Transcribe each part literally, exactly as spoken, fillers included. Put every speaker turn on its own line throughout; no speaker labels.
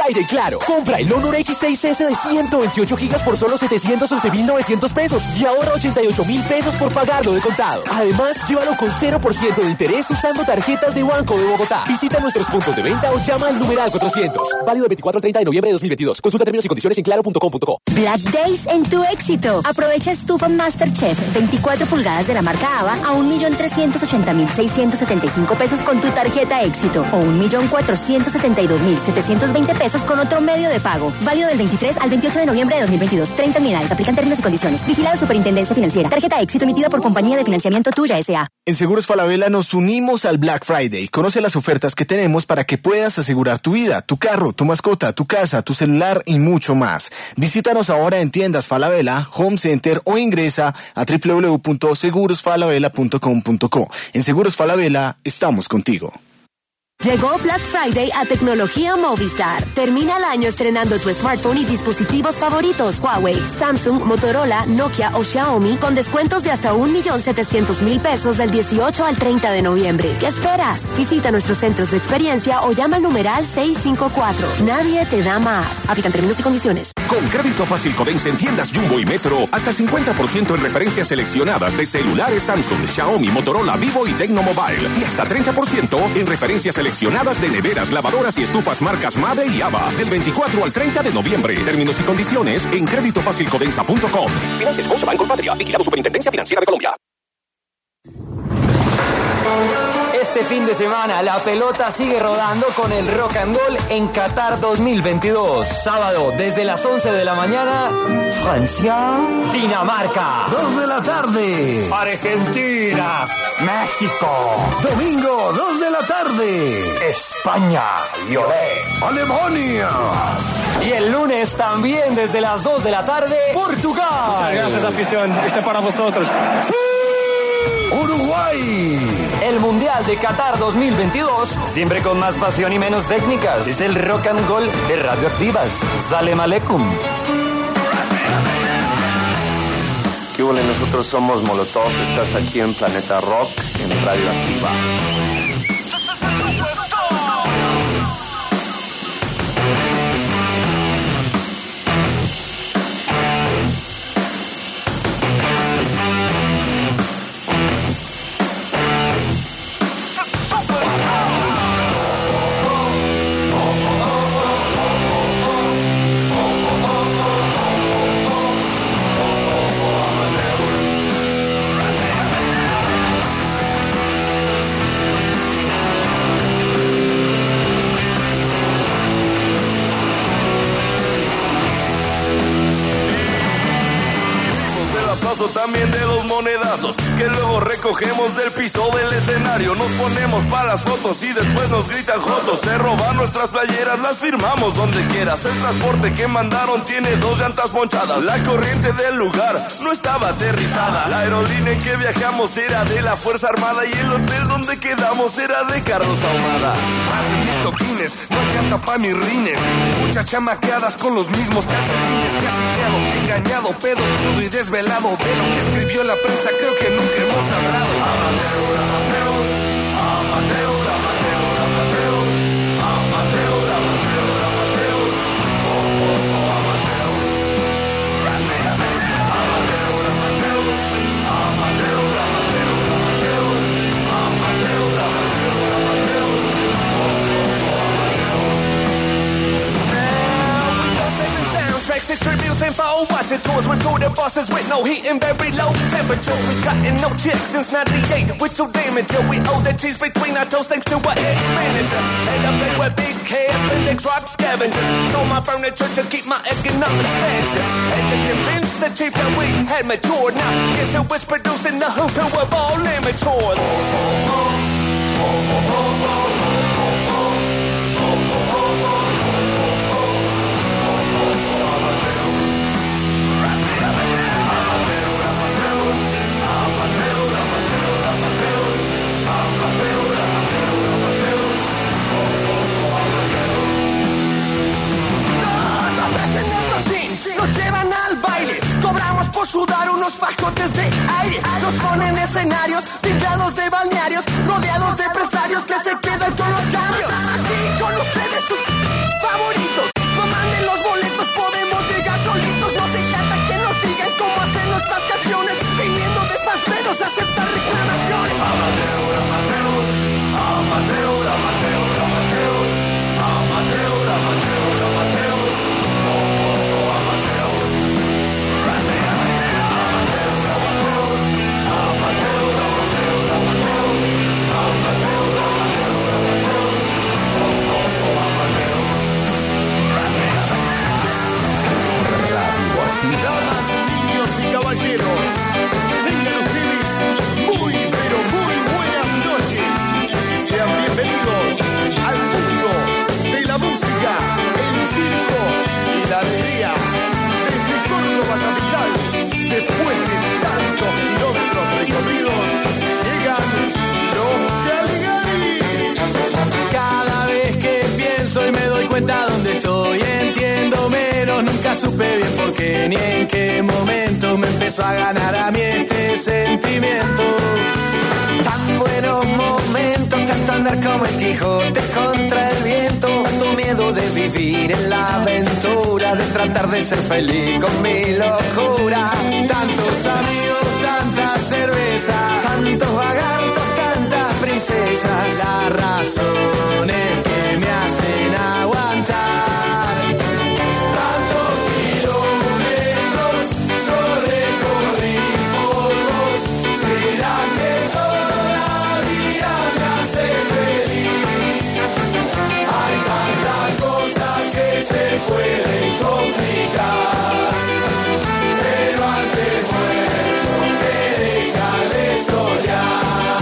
Friday Claro. Compra el Honor X seis S de ciento veintiocho gigas por solo setecientos once mil novecientos pesos y ahorra ochenta y ocho mil pesos por pagarlo de contado. Además, llévalo con cero por ciento de interés usando tarjetas de Banco de Bogotá. Visita nuestros puntos de venta o llama al numeral cuatrocientos. Válido del veinticuatro al treinta de noviembre de dos mil veintidós. Consulta términos y condiciones en claro punto com punto co.
Black Days en tu éxito. Aprovecha estufa MasterChef veinticuatro pulgadas de la marca Ava a un millón trescientos ochenta mil seiscientos setenta y cinco pesos con tu tarjeta éxito o un millón cuatrocientos setenta y dos mil setecientos veinte pesos con otro medio de pago. Válido del veintitrés al veintiocho de noviembre de dos mil veintidós. treinta unidades. Aplican términos y condiciones. Vigilado Superintendencia Financiera. Tarjeta éxito emitida por Compañía de Financiamiento Tuya S A.
En Seguros Falabella nos unimos al Black Friday. Conoce las ofertas que tenemos para que puedas asegurar tu vida, tu carro, tu mascota, tu casa, tu celular y mucho más. Visítanos ahora en tiendas Falabella, Home Center o ingresa a doble u doble u doble u punto seguros falabella punto com punto co. En Seguros Falabella estamos contigo.
Llegó Black Friday a Tecnología Movistar. Termina el año estrenando tu smartphone y dispositivos favoritos. Huawei, Samsung, Motorola, Nokia o Xiaomi con descuentos de hasta un millón setecientos mil pesos del dieciocho al treinta de noviembre. ¿Qué esperas? Visita nuestros centros de experiencia o llama al numeral seiscientos cincuenta y cuatro. Nadie te da más. Aplican términos y condiciones.
Con crédito fácil Codensa en tiendas Jumbo y Metro, hasta cincuenta por ciento en referencias seleccionadas de celulares Samsung, Xiaomi, Motorola, Vivo y Tecnomobile. Y hasta treinta por ciento en referencias seleccionadas de neveras, lavadoras y estufas marcas Mave y Ava. Del veinticuatro al treinta de noviembre. Términos y condiciones en crédito fácil codensa punto com. Financia Scotiabank Colpatria. Vigilado Superintendencia Financiera de Colombia.
Este fin de semana la pelota sigue rodando con el Rock and Roll en Qatar dos mil veintidós. Sábado desde las once de la mañana, Francia, Dinamarca.
dos de la tarde,
Argentina, México.
Domingo, dos de la tarde,
España y olé,
Alemania.
Y el lunes también desde las dos de la tarde, Portugal.
Muchas gracias, afición. Este para vosotros.
¡Sí! Uruguay.
El Mundial de Qatar dos mil veintidós, siempre con más pasión y menos técnicas. Es el Rock and Roll de Radioactivas. Salem Aleikum.
¿Qué hubo? Nosotros somos Molotov. Estás aquí en Planeta Rock, en Radioactiva.
También de los monedazos que luego recogemos del piso del escenario. Nos ponemos para las fotos y después nos gritan jotos. Se roban nuestras playeras, las firmamos donde quieras. El transporte que mandaron tiene dos llantas ponchadas. La corriente del lugar no estaba aterrizada. La aerolínea en que viajamos era de la Fuerza Armada y el hotel donde quedamos era de Carlos Ahumada.
Más de mil toquines, no hay llanta pa' mis rines. Muchas chamaqueadas con los mismos calcetines. Casi engañado, pedo, crudo y desvelado. De lo que escribió la prensa creo que nunca hemos hablado. Amateo, Amateo, Amateo, Amateo, Amateo, Amateo, Amateo, Amateo, oh, oh, oh, Amateo, Amateo, Amateo, Amateo, Amateo, Amateo, Amateo, Amateo, oh, oh, Amateo.
Soundtracks, extreme youth info. Watching tours with through the buses with no heat and very low temperatures. We cutting no chicks since ninety-eight with your damage. Yo, we owe the cheese between our toes thanks to our expenditure. And I play with big cash, Spandex rock scavengers. Sold my furniture to keep my economic stature. And to convince the chief that we had matured. Now, guess who was producing the who's who of all immatures? Oh, oh, oh, oh, oh, oh, oh, oh, oh, oh, oh.
Nos llevan al baile, cobramos por sudar unos fajotes de aire. Nos ponen escenarios, pintados de balnearios, rodeados de empresarios que se quedan con los cambios. Aquí con ustedes sus favoritos.
supe bien por qué ni en qué momento me empezó a ganar a mí este sentimiento. Tan buenos momentos, tanto andar como el Quijote contra el viento, tanto miedo de vivir en la aventura, de tratar de ser feliz con mi locura. Tantos amigos, tanta cerveza, tantos vagantos, tantas princesas, las razones que me hacen aguantar. Tantos kilómetros yo recorrí por vos, ¿será que todavía me hace feliz? Hay tantas cosas que se pueden complicar, pero antes muerto que deja de soñar.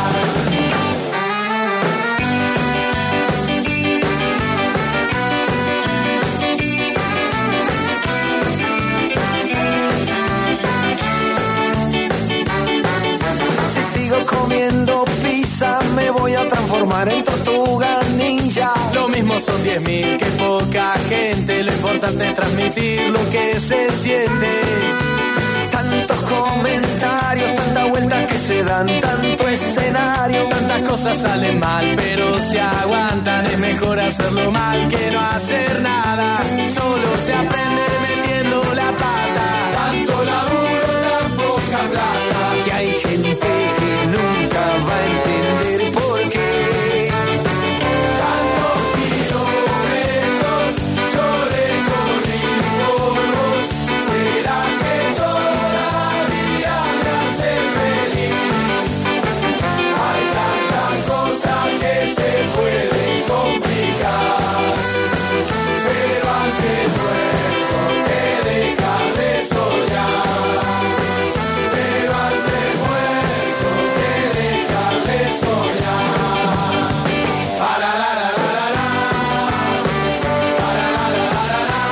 Comiendo pizza me voy a transformar en tortuga ninja. Lo mismo son diez mil que poca gente, lo importante es transmitir lo que se siente. Tantos comentarios, tantas vueltas que se dan, tanto escenario, tantas cosas salen mal, pero si aguantan es mejor hacerlo mal que no hacer nada. Solo se aprende metiendo la pata, tanto laburo, tan poca plata, que hay gente que nunca va a entender por qué. Tantos kilómetros yo recorrí por vos, ¿será que todavía me hace feliz? Hay tantas cosas que se pueden complicar, pero antes muerto que dejar de soñar. Pero antes muerto que dejar de soñar. Para la la la la la. Para la la la la la.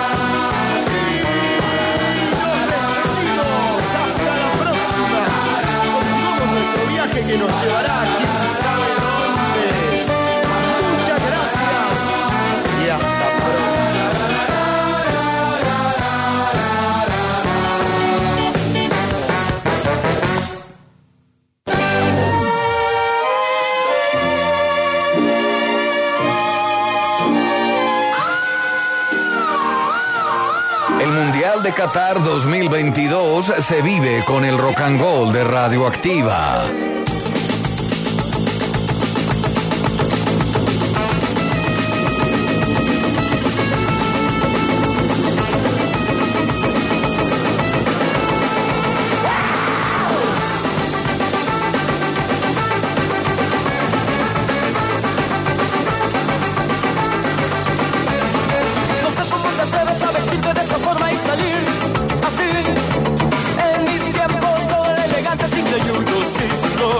Hasta la próxima. Continuamos nuestro viaje que nos llevará a quién sabe dónde. Muchas gracias y hasta pronto.
El Mundial de Qatar dos mil veintidós se vive con el Rock and Roll de Radioactiva.
En mis tiempos todo era elegante, simple y uno sí, no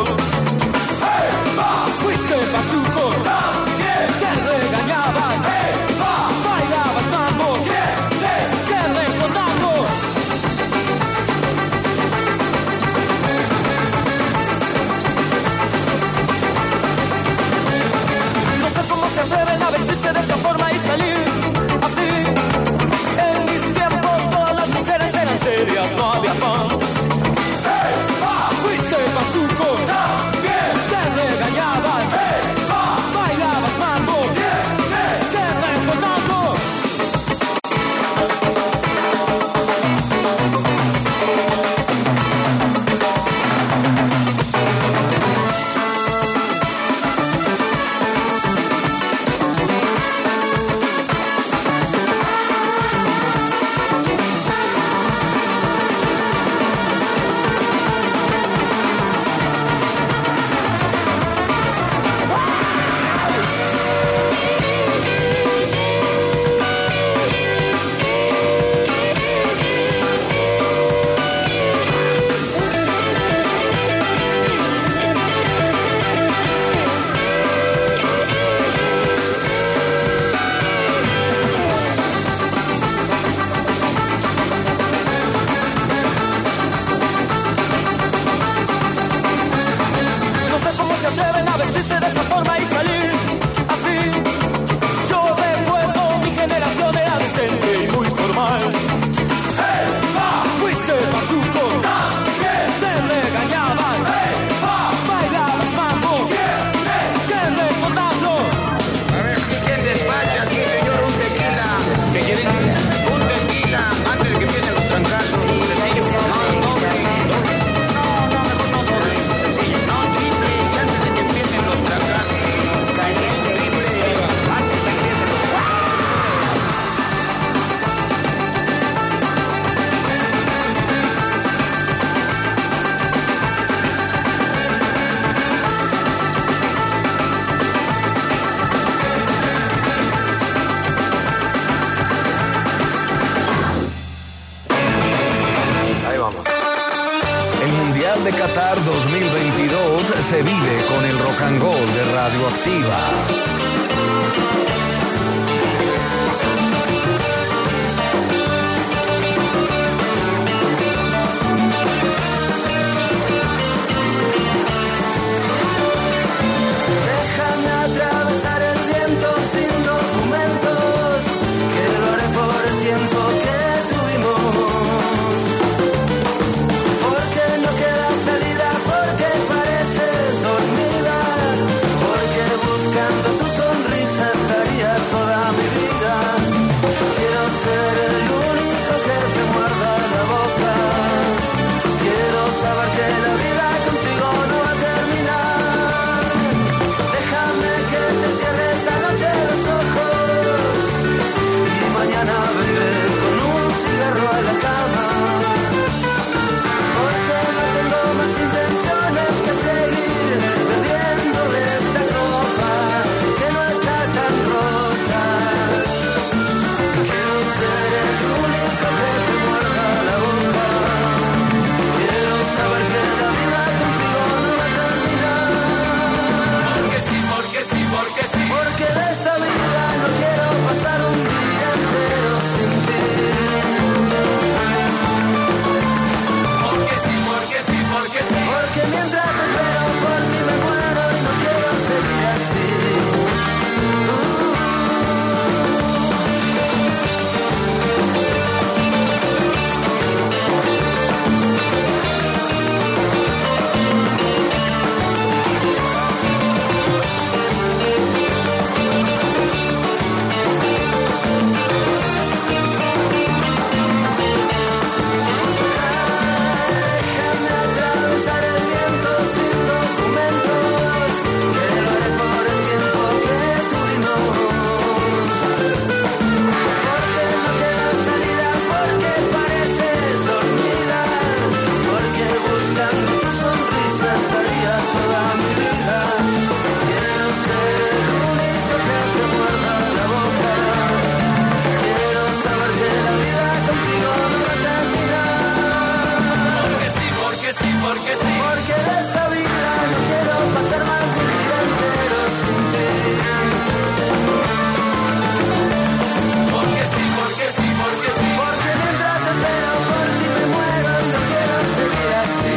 se vive con el rock and roll de Radioactiva.
Atravesar el viento sin documentos, que lo haré por el tiempo que tuvimos. Porque no queda salida, porque pareces dormida, porque buscando tu sonrisa estaría toda mi vida. Quiero ser el único que te muerda la boca. Quiero saber que la vida contigo no va a terminar. Que te cierre esta noche los ojos y mañana vendré con un cigarro a la cama, porque no tengo más intenciones que seguir bebiendo de esta copa que no está tan rota. Quiero ser el único que te muerda la boca. Quiero saber que la vida contigo no va a terminar. Porque sí, porque sí. Porque sí. Porque de esta vida no quiero pasar un día entero sin ti. Porque sí, porque sí, porque sí. Porque mientras espero por ti me muero y no quiero seguir así. Uh. Porque de esta vida no quiero pasar más de un día entero sin ti. Porque sí, porque sí, porque sí. Porque mientras espero por ti me muero y no quiero seguir así.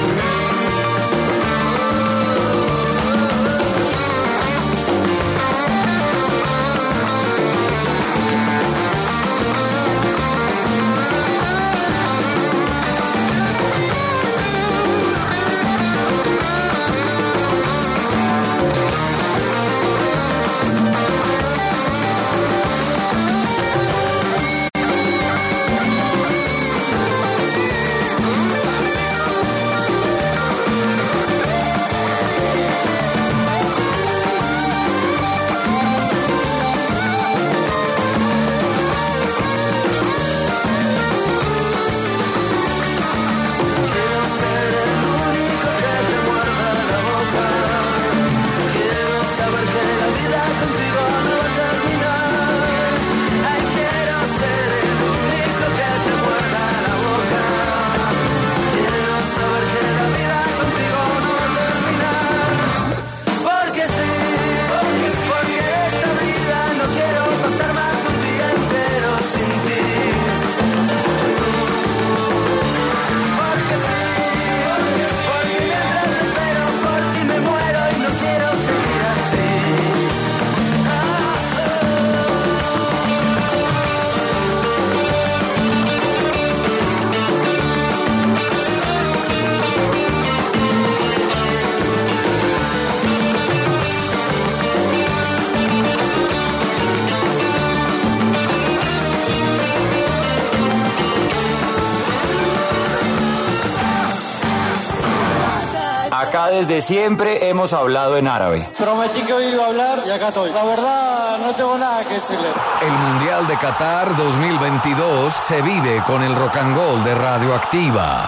Acá desde siempre hemos hablado en árabe.
Prometí que hoy iba a hablar y acá estoy. La verdad, no tengo nada que decirle.
El Mundial de Qatar dos mil veintidós se vive con el rock and roll de Radioactiva.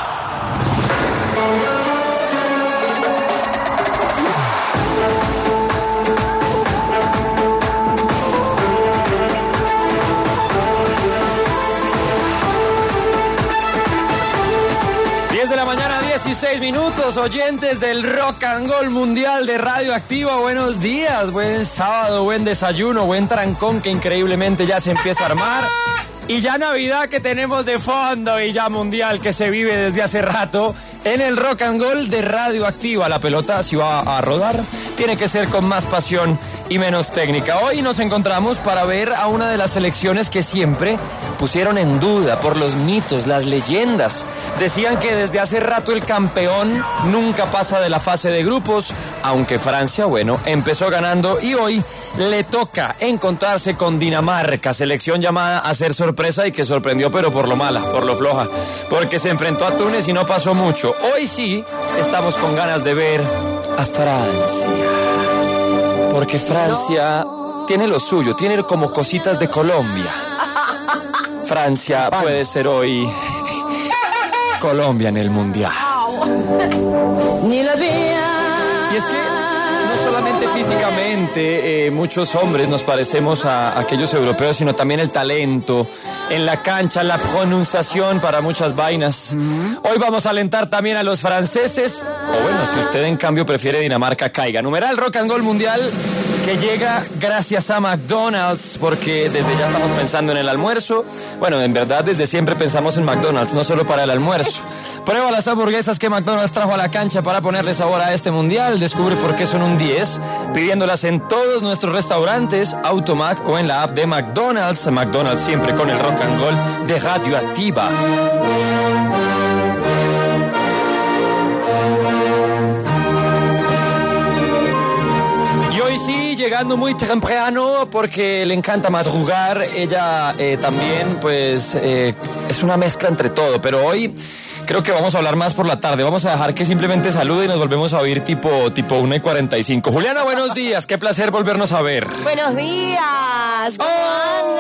dieciséis minutos, oyentes del Rock and Roll Mundial de Radioactiva. Buenos días, buen sábado, buen desayuno, buen trancón que increíblemente ya se empieza a armar. Y ya Navidad que tenemos de fondo y ya Mundial que se vive desde hace rato en el Rock and Roll de Radioactiva. La pelota, si va a rodar, tiene que ser con más pasión y menos técnica. Hoy nos encontramos para ver a una de las selecciones que siempre pusieron en duda por los mitos, las leyendas. Decían que desde hace rato el campeón nunca pasa de la fase de grupos, aunque Francia, bueno, empezó ganando y hoy le toca encontrarse con Dinamarca, selección llamada a ser sorpresa y que sorprendió, pero por lo mala, por lo floja, porque se enfrentó a Túnez y no pasó mucho. Hoy sí estamos con ganas de ver a Francia, porque Francia no. tiene lo suyo, tiene como cositas de Colombia. Francia puede ser hoy Colombia en el Mundial.
Ni la vea.
Y es que no solamente físicamente eh, muchos hombres nos parecemos a aquellos europeos, sino también el talento en la cancha, la pronunciación para muchas vainas. Mm-hmm. Hoy vamos a alentar también a los franceses, o bueno, si usted en cambio prefiere Dinamarca, caiga. Numeral Rock and Roll Mundial que llega gracias a McDonald's, porque desde ya estamos pensando en el almuerzo. Bueno, en verdad desde siempre pensamos en McDonald's, no solo para el almuerzo. Prueba las hamburguesas que McDonald's trajo a la cancha para ponerle sabor a este mundial. Descubre por qué son un diez, pidiéndolas en todos nuestros restaurantes, Automac o en la app de McDonald's. McDonald's siempre con el rock and roll de Radioactiva. Y hoy sí, llegando muy temprano porque le encanta madrugar. Ella eh, también, pues, eh, es una mezcla entre todo, pero hoy creo que vamos a hablar más por la tarde. Vamos a dejar que simplemente salude y nos volvemos a oír tipo, tipo una y cuarenta y cinco. Juliana, buenos días. Qué placer volvernos a ver.
Buenos días. ¿Cómo oh.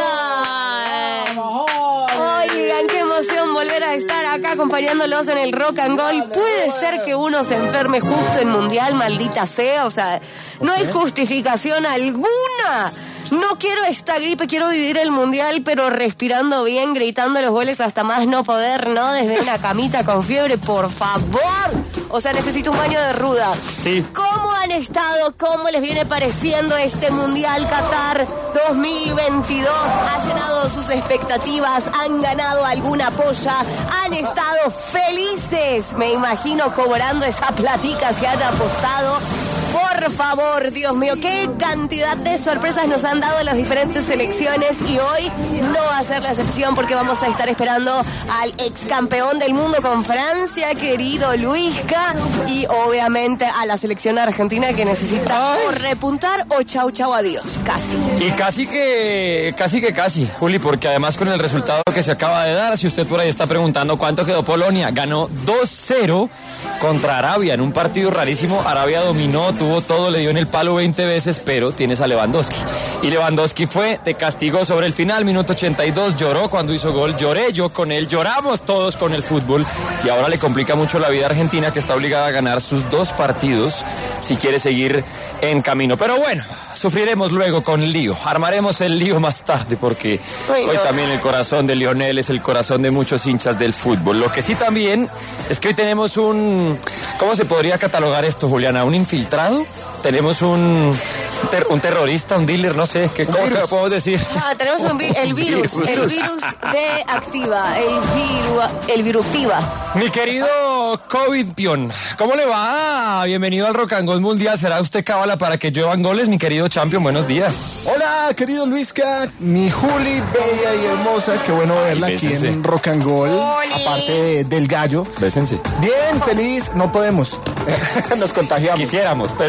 andan? Oigan, qué emoción volver a estar acá acompañándolos en el Rock and Roll. Puede ser que uno se enferme justo en Mundial, maldita sea. O sea, no hay justificación alguna. No quiero esta gripe, quiero vivir el Mundial, pero respirando bien, gritando los goles hasta más no poder, ¿no? Desde una camita con fiebre, por favor. O sea, necesito un baño de ruda.
Sí.
¿Cómo han estado? ¿Cómo les viene pareciendo este Mundial Qatar dos mil veintidós? ¿Ha llenado sus expectativas? ¿Han ganado alguna polla? ¿Han estado felices? Me imagino cobrando esa platica si han apostado. Por favor, Dios mío, qué cantidad de sorpresas nos han dado las diferentes selecciones y hoy no va a ser la excepción porque vamos a estar esperando al ex campeón del mundo con Francia, querido Luisca, y obviamente a la selección argentina que necesita o repuntar o chau chau adiós, casi.
Y casi que, casi que casi, Juli, porque además con el resultado que se acaba de dar, si usted por ahí está preguntando cuánto quedó Polonia, ganó dos cero contra Arabia en un partido rarísimo. Arabia dominó, tuvo todo, le dio en el palo veinte veces, pero tienes a Lewandowski. Y Lewandowski fue, te castigó sobre el final, minuto ochenta y dos, lloró cuando hizo gol, lloré yo con él, lloramos todos con el fútbol. Y ahora le complica mucho la vida a Argentina, que está obligada a ganar sus dos partidos si quiere seguir en camino. Pero bueno, sufriremos luego con lío, armaremos el lío más tarde, porque Ay, hoy no. también el corazón de Lionel es el corazón de muchos hinchas del fútbol. Lo que sí también es que hoy tenemos un, ¿cómo se podría catalogar esto, Juliana? ¿Un infiltrado? Tenemos un, ter, un terrorista, un dealer, no sé, ¿qué, ¿cómo que podemos decir?
Ah, tenemos un vi- el virus, el virus de Activa, el viru, el viruptiva.
Mi querido COVID Pion, ¿cómo le va? Bienvenido al Rock and Roll Mundial. ¿Será usted cábala para que lluevan goles, mi querido champion? Buenos días.
Hola, querido Luisca, mi Juli, bella y hermosa. Qué bueno verla Ay, aquí en Rock and Roll. Oli. Aparte de, del gallo.
Bésense.
Bien, feliz. No podemos. Nos contagiamos.
Quisiéramos, pero...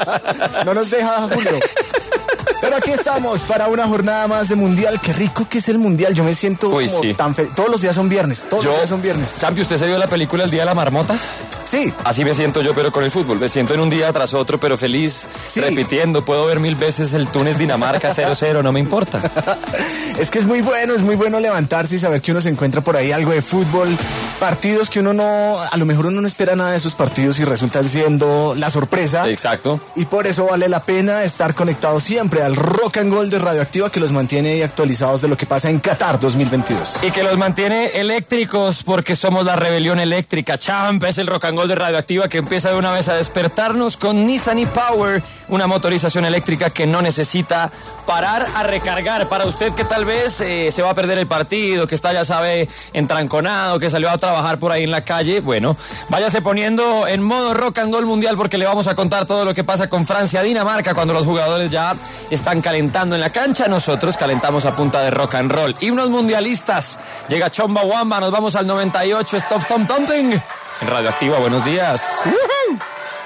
no nos deja Julio. Pero aquí estamos para una jornada más de Mundial. Qué rico que es el Mundial. Yo me siento Uy, como sí. tan feliz. Todos los días son viernes. Todos yo, los días son viernes.
Champi, ¿usted se vio la película El Día de la Marmota?
Sí.
Así me siento yo, pero con el fútbol. Me siento en un día tras otro, pero feliz, sí. repitiendo. Puedo ver mil veces el Túnez-Dinamarca cero cero, no me importa.
Es que es muy bueno, es muy bueno levantarse y saber que uno se encuentra por ahí algo de fútbol. Partidos que uno no, a lo mejor uno no espera nada de esos partidos y resultan siendo la sorpresa.
Exacto.
Y por eso vale la pena estar conectado siempre al Rock and Roll de Radioactiva, que los mantiene ahí actualizados de lo que pasa en Qatar dos mil veintidós.
Y que los mantiene eléctricos porque somos la rebelión eléctrica. Champ, es el Rock and and Gold de Radioactiva, que empieza de una vez a despertarnos con Nissan e-Power, una motorización eléctrica que no necesita parar a recargar. Para usted que tal vez eh, se va a perder el partido, que está, ya sabe, entranconado, que salió a trabajar por ahí en la calle, bueno, váyase poniendo en modo Rock and Gold Mundial, porque le vamos a contar todo lo que pasa con Francia-Dinamarca cuando los jugadores ya están calentando en la cancha. Nosotros calentamos a punta de rock and roll. Himnos mundialistas. Llega Chomba Wamba, nos vamos al noventa y ocho. Stop Tom Thumping. En Radioactiva, buenos días. Uh-huh.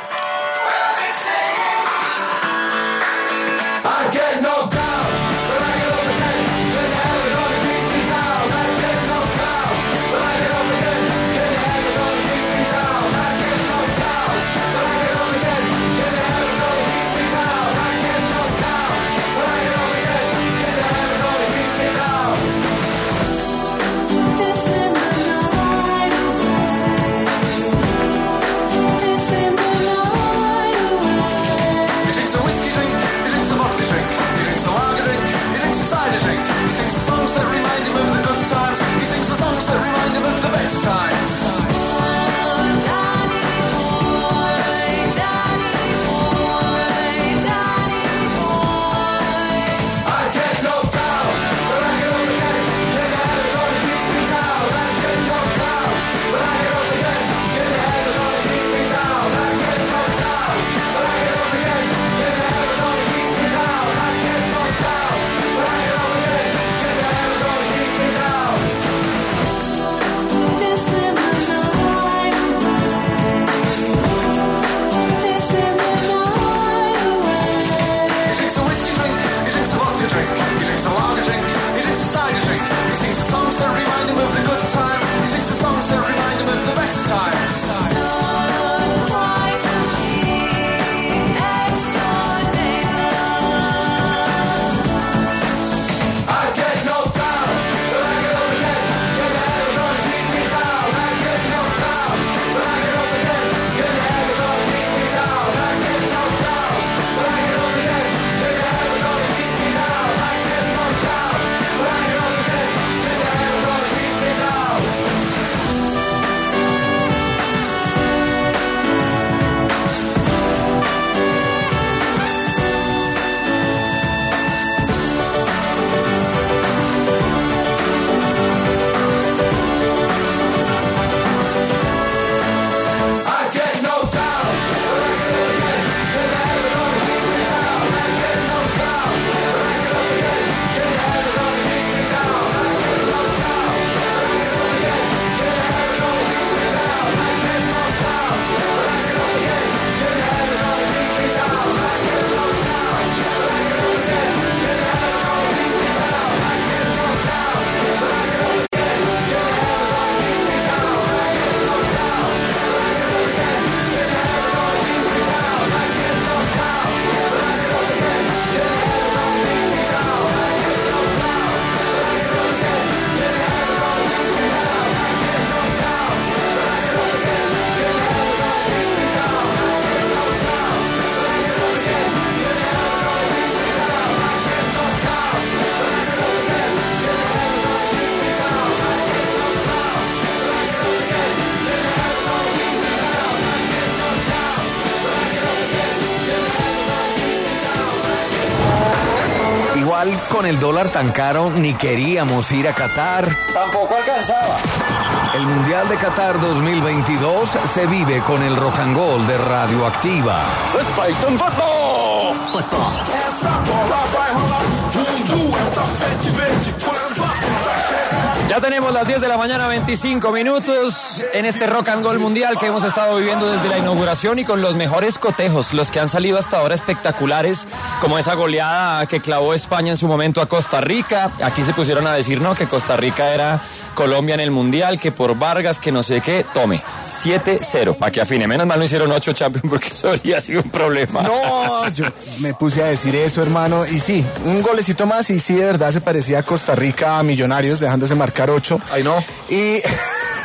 Con el dólar tan caro ni queríamos ir a Qatar.
Tampoco alcanzaba.
El Mundial de Qatar dos mil veintidós se vive con el Rock and Gold de Radioactiva.
Let's play some football. Football.
Ya tenemos las diez de la mañana, veinticinco minutos en este Rock and Gold Mundial que hemos estado viviendo desde la inauguración y con los mejores cotejos, los que han salido hasta ahora espectaculares, como esa goleada que clavó España en su momento a Costa Rica. Aquí se pusieron a decir, no, que Costa Rica era Colombia en el Mundial, que por Vargas, que no sé qué, tome, siete cero, para que afine. Menos mal no hicieron ocho Champions porque eso habría sido un problema.
No, yo me puse a decir eso, hermano, y sí, un golecito más y sí, de verdad se parecía a Costa Rica, a Millonarios, dejándose marcar ocho.
Ay, no.
Y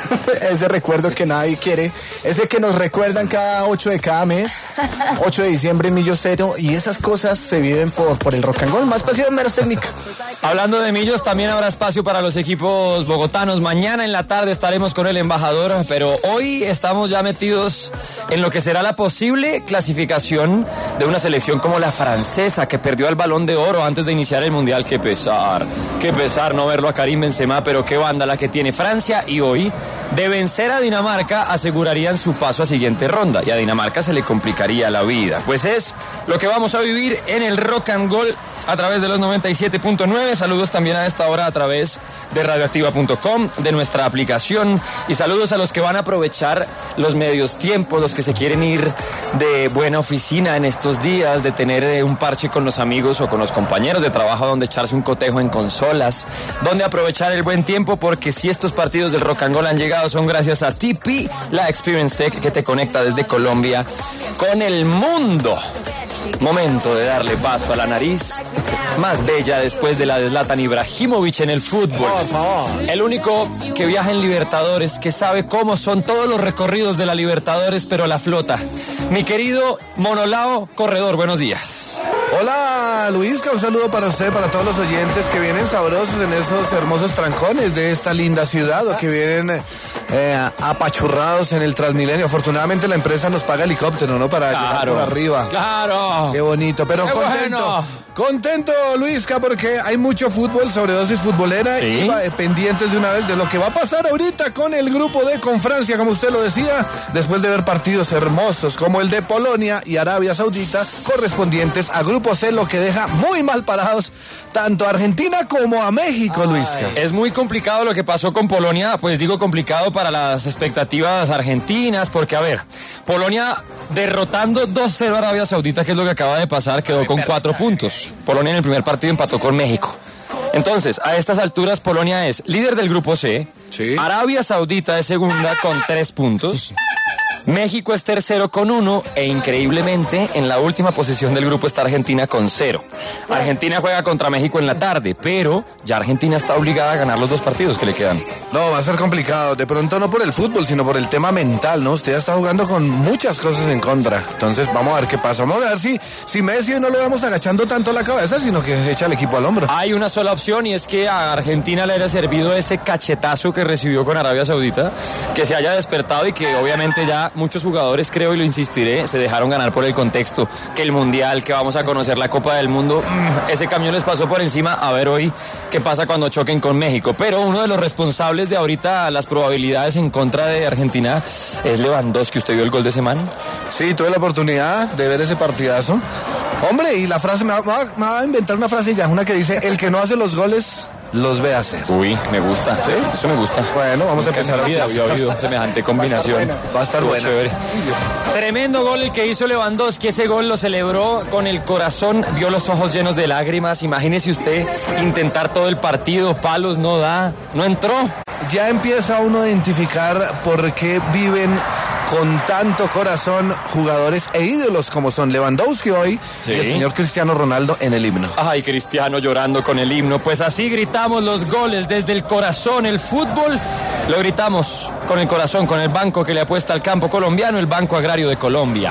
Ese recuerdo que nadie quiere, ese que nos recuerdan cada ocho de cada mes, ocho de diciembre, Millo Cero, y esas cosas se viven por, por el rock and roll, más pasión, menos técnica.
Hablando de Millos, también habrá espacio para los equipos bogotanos. Mañana en la tarde estaremos con el embajador, pero hoy estamos ya metidos en lo que será la posible clasificación de una selección como la francesa, que perdió el Balón de Oro antes de iniciar el Mundial. Qué pesar, qué pesar no verlo a Karim Benzema, pero qué banda la que tiene Francia, y hoy, de vencer a Dinamarca, asegurarían su paso a siguiente ronda, y a Dinamarca se le complicaría la vida. Pues es lo que vamos a vivir en el Rock and Roll a través de los noventa y siete punto nueve. Saludos también a esta hora a través de radioactiva punto com, de nuestra aplicación, y saludos a los que van a aprovechar los medios tiempos, los que se quieren ir de buena oficina en estos días, de tener un parche con los amigos o con los compañeros de trabajo donde echarse un cotejo en consolas, donde aprovechar el buen tiempo, porque si estos partidos del Rock and Roll han llegado son gracias a T P, la Experience Tech que te conecta desde Colombia con el mundo. Momento de darle paso a la nariz más bella después de la de Zlatan Ibrahimovic en el fútbol.
Por favor.
El único que viaja en Libertadores, que sabe cómo son todos los recorridos de la Libertadores, pero la flota. Mi querido Monolao Corredor, buenos días.
Hola Luisca, un saludo para usted, para todos los oyentes que vienen sabrosos en esos hermosos trancones de esta linda ciudad, o que vienen eh, apachurrados en el Transmilenio. Afortunadamente la empresa nos paga helicóptero, ¿no? Para
Claro,
llegar por arriba.
Claro.
Qué bonito, pero
Qué
contento.
bueno.
Contento, Luisca, porque hay mucho fútbol, sobredosis futbolera,
¿Sí?
y va, eh, pendientes de una vez de lo que va a pasar ahorita con el grupo D con Francia, como usted lo decía, después de ver partidos hermosos como el de Polonia y Arabia Saudita, correspondientes a grupo C, lo que deja muy mal parados tanto a Argentina como a México, Ay. Luisca.
Es muy complicado lo que pasó con Polonia, pues digo complicado para las expectativas argentinas, porque a ver, Polonia derrotando dos cero a Arabia Saudita, que es lo que acaba de pasar, quedó con cuatro puntos. Polonia en el primer partido empató con México. Entonces, a estas alturas Polonia es líder del grupo C,
sí.
Arabia Saudita es segunda con tres puntos, México es tercero con uno, e increíblemente en la última posición del grupo está Argentina con cero. Argentina juega contra México en la tarde, pero ya Argentina está obligada a ganar los dos partidos que le quedan.
No, va a ser complicado, de pronto no por el fútbol, sino por el tema mental, ¿no? Usted ya está jugando con muchas cosas en contra, entonces vamos a ver qué pasa, vamos a ver si, si Messi no lo vemos agachando tanto la cabeza, sino que se echa el equipo al hombro.
Hay una sola opción, y es que a Argentina le haya servido ese cachetazo que recibió con Arabia Saudita, que se haya despertado, y que obviamente ya muchos jugadores, creo y lo insistiré, se dejaron ganar por el contexto, que el Mundial, que vamos a conocer la Copa del Mundo, ese camión les pasó por encima. A ver hoy qué pasa cuando choquen con México. Pero uno de los responsables de ahorita las probabilidades en contra de Argentina es Lewandowski. ¿Usted vio el gol de ese man?
Sí, tuve la oportunidad de ver ese partidazo. Hombre, y la frase, me va, me va- me va a inventar una frase ya, una que dice, el que no hace los goles, los ve hacer.
Uy, me gusta. ¿Sí? Eso me gusta.
Bueno, vamos a
Nunca
empezar
en mi vida
a
había oído semejante combinación.
Va a estar
Estuvo
buena.
chévere. Tremendo gol el que hizo Lewandowski. Ese gol lo celebró con el corazón, vio los ojos llenos de lágrimas. Imagínese usted intentar todo el partido, palos no da, no entró.
Ya empieza uno a identificar por qué viven con tanto corazón jugadores e ídolos como son Lewandowski hoy,
Sí.
y el señor Cristiano Ronaldo en el himno.
Ay, Cristiano llorando con el himno. Pues así gritamos los goles desde el corazón. El fútbol lo gritamos con el corazón, con el banco que le apuesta al campo colombiano, el Banco Agrario de Colombia.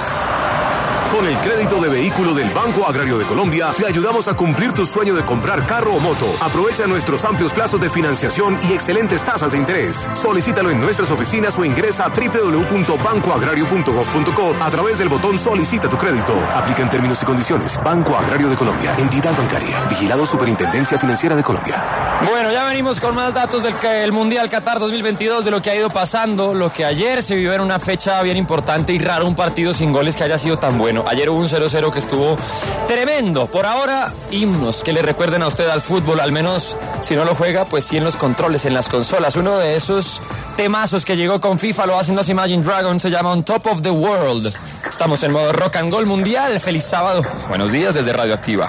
Con el crédito de vehículo del Banco Agrario de Colombia, te ayudamos a cumplir tu sueño de comprar carro o moto. Aprovecha nuestros amplios plazos de financiación y excelentes tasas de interés. Solicítalo en nuestras oficinas o ingresa a doble u doble u doble u punto banco agrario punto gov punto co a través del botón Solicita tu crédito. Aplica en términos y condiciones. Banco Agrario de Colombia. Entidad bancaria. Vigilado Superintendencia Financiera de Colombia.
Bueno, ya venimos con más datos del que- el Mundial Qatar dos mil veintidós, de lo que ha ido pasando, lo que ayer se vivió en una fecha bien importante y raro, un partido sin goles que haya sido tan bueno. Ayer hubo un cero cero que estuvo tremendo. Por ahora, himnos que le recuerden a usted al fútbol, al menos si no lo juega, pues sí en los controles, en las consolas. Uno de esos temazos que llegó con FIFA lo hacen los Imagine Dragons, se llama On Top of the World. Estamos en modo rock and roll mundial. Feliz sábado. Buenos días desde Radioactiva.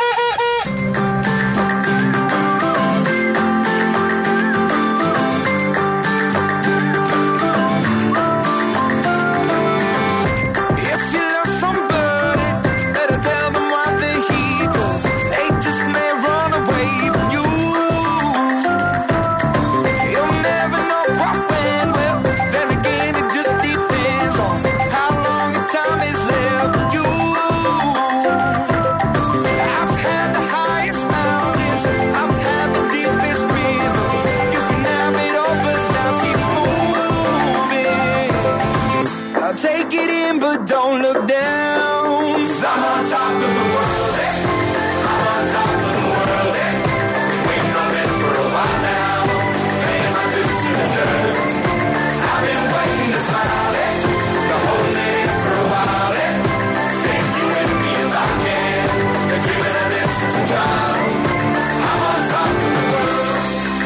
If you love somebody, better tell them what the he does. They just may run away from you. You'll never know what went well in, but don't look down. 'Cause I'm on top of the world, eh? I'm on top of the world, eh? Waiting on this for a while now. Paying my dues to the dirt. I've been waiting to smile, eh? To hold it for a while, eh? Take you with me if I can. Been dreaming of this since a child. I'm on top of the world.